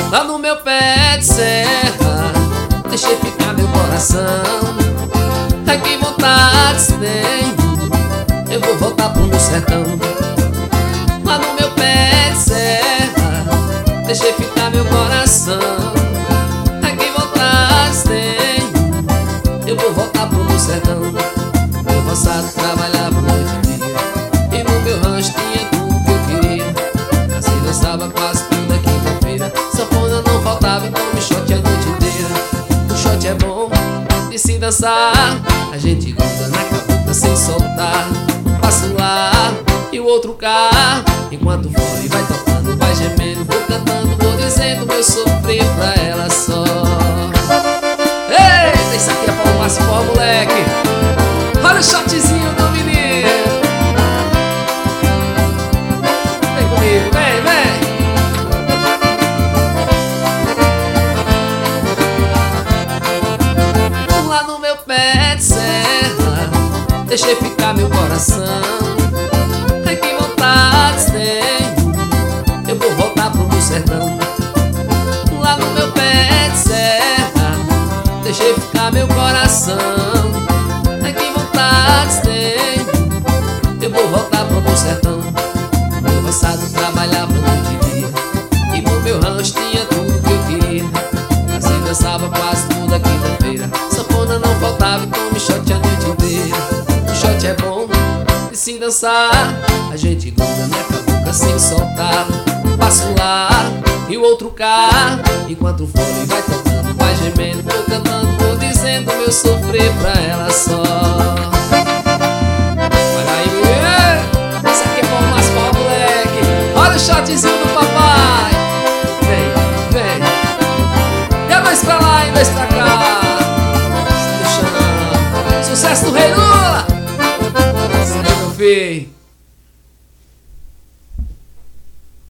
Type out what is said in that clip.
Lá no meu pé de serra deixei ficar meu coração. Ai, que vontades tenho, eu vou voltar pro meu sertão. Lá no meu pé de serra deixei ficar meu coração. Ai, que vontades tenho, eu vou voltar pro meu sertão. Meu roçado trabalhava noite e dia, e no meu rancho tinha tudo que eu queria. Assim dançava quase toda quinta-feira, sanfona não faltava, então me shot a noite inteira. O shot é bom de se dançar, a gente gruda na cabuca sem soltar. Um passo lá e o outro cá, enquanto o fole vai tocando, vai gemendo, vou cantando, vou dizendo meu sofrer pra ela só. Eita, isso aqui é pra o máximo, ó, moleque. Olha o shotzinho do menino. Vem comigo, vem, vem. Lá no meu pé de serra deixei ficar meu coração. Ai, que vontades tenho, eu vou voltar pro meu sertão. Lá no meu pé de serra deixei ficar meu coração. Ai, que vontades tenho, eu vou voltar pro meu sertão. Meu roçado trabalhava noite e dia, e no meu rancho tinha tudo que eu queria. Assim dançava quase toda quinta-feira, sanfona não faltava, então me shot a noite inteira. O shot é bom de se dançar, a gente gruda na cabuca sem soltar. Um passo lá e o outro cá, enquanto o fole vai tocando, vai gemendo, vou cantando, vou dizendo meu sofrer pra ela só. Olha aí, isso aqui é bom, mas pau, moleque. Olha o shotzinho do papai. Vem, vem. É dois pra lá e dois pra cá. Se deixando. Sucesso do Rei Lula. Sim, meu filho.